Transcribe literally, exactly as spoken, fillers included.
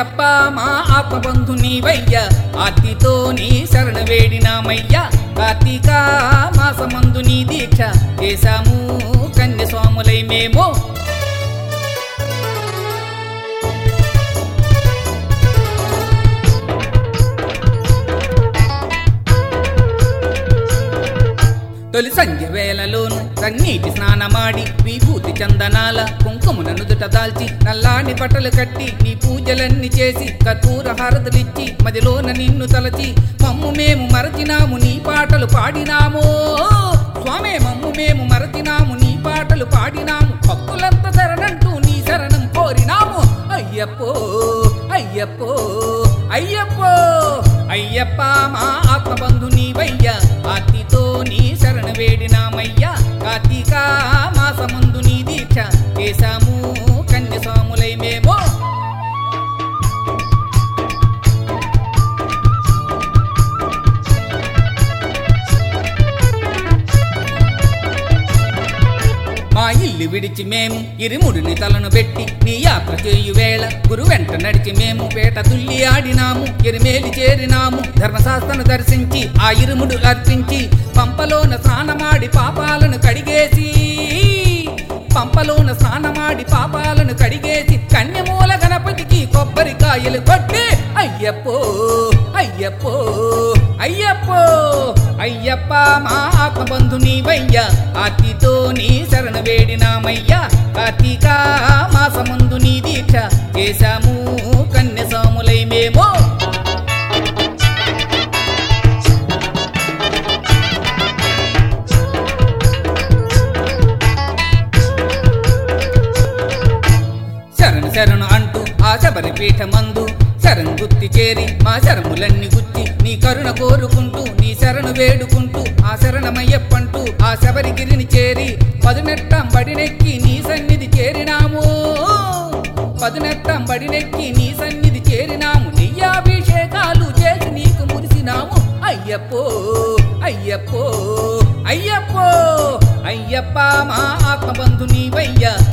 అయ్యప్ప మా ఆత్మబంధు నీవయ్యా ఆర్తితో నీ శరణ వేడినామయ్యా కార్తీక మాసమందు నీ దీక్ష చేశాము కన్య స్వాములై మేము తొలి సంధ్య వేళలోను తన్నీటి స్నానమాడి విభూతి చందనాల కుంకుమున నుదుట దాల్చి నల్లాని బట్టలు కట్టి నీ పూజలన్నీ చేసి కర్పూర హారతులిచ్చి మదిలోన నిన్ను తలచి మమ్ము మేము మరచినాము నీ పాటలు పాడినాము స్వామే మమ్ము మేము మరచినాము నీ పాటలు పాడినాము భక్తులంత శరణంటూ నీ శరణం కోరినాము అయ్యప్పో అయ్యప్పో అయ్యప్పో అయ్యప్ప మా ఆత్మబంధు నీవయ్యా ఆర్తితో నీ శరణ వేడినామయ్యా కార్తీక మాసమందు నీ దీక్ష చేశాము కన్య స్వాములై మేము మా ఇల్లు విడిచి మేము ఇరుముడిని తలను పెట్టి నీ యాత్ర చేయు వేళ గురు వెంట నడిచి మేము పేట తుల్లి ఆడినాము ఎరిమేలి చేరినాము ధర్మశాస్త్రను దర్శించి ఆ ఇరుముడు అర్పించి పంపలోన స్నానమాడి పాపాలను కడిగేసి పంపలోన స్నానమాడి పాపాలను కడిగేసి కన్యమూల గణపతికి కొబ్బరికాయలు కొట్టి అయ్యప్పో అయ్యప్పో అయ్యప్పో అయ్యప్ప మా ఆత్మబంధు నీవయ్యా ఆర్తితో నీ శరణ వేడినామయ్యా కార్తీక మాసమందు నీ దీక్ష చేశాము కన్య స్వాములై మేము శరణు శరణు అంటూ ఆ శబరి పీఠమందు శరణు గుత్తి చేరి మా శరములన్నీ గుచ్చి నీ కరుణ కోరుకుంటూ నీ శరణు వేడుకుంటూ ఆ శరణమయ్యప్పంటూ ఆ శబరిగిరిని చేరి పదునెట్టం బడినెక్కి నీ సన్నిధి చేరినాము పదునెట్టం బడినెక్కి నీ సన్నిధి చేరినాము నెయ్యాభిషేకాలు చేసి నీకు మురిసినాము అయ్యప్పో అయ్యప్పో అయ్యప్పో అయ్యప్ప మా ఆత్మబంధు నీవయ్యా